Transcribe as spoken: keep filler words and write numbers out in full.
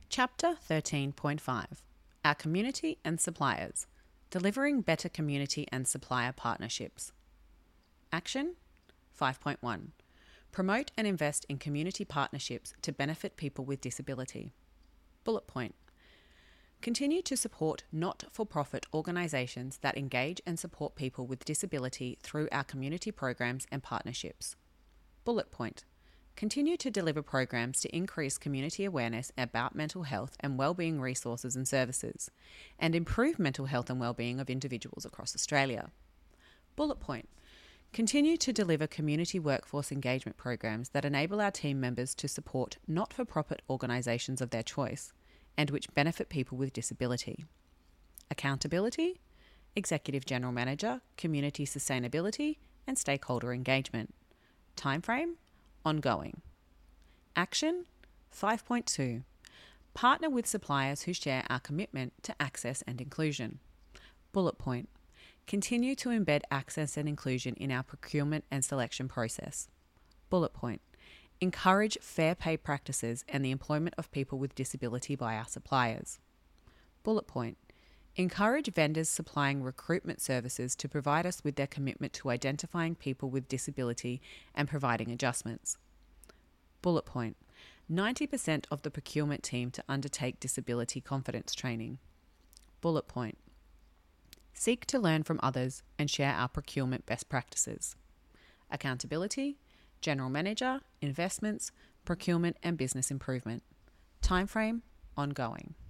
Chapter thirteen point five. Our Community and Suppliers. Delivering Better Community and Supplier Partnerships. Action five point one. Promote and invest in community partnerships to benefit people with disability. Bullet point. Continue to support not-for-profit organisations that engage and support people with disability through our community programs and partnerships. Bullet point. Continue to deliver programs to increase community awareness about mental health and wellbeing resources and services, and improve mental health and wellbeing of individuals across Australia. Bullet point. Continue to deliver community workforce engagement programs that enable our team members to support not-for-profit organisations of their choice, and which benefit people with disability. Accountability, Executive General Manager, Community Sustainability and Stakeholder Engagement. Timeframe, ongoing. Action five point two. Partner with suppliers who share our commitment to access and inclusion. Bullet point. Continue to embed access and inclusion in our procurement and selection process. Bullet point. Encourage fair pay practices and the employment of people with disability by our suppliers. Bullet point. Encourage vendors supplying recruitment services to provide us with their commitment to identifying people with disability and providing adjustments. Bullet point. ninety percent of the procurement team to undertake disability confidence training. Bullet point. Seek to learn from others and share our procurement best practices. Accountability, General Manager, Investments, Procurement and Business Improvement. Timeframe, ongoing.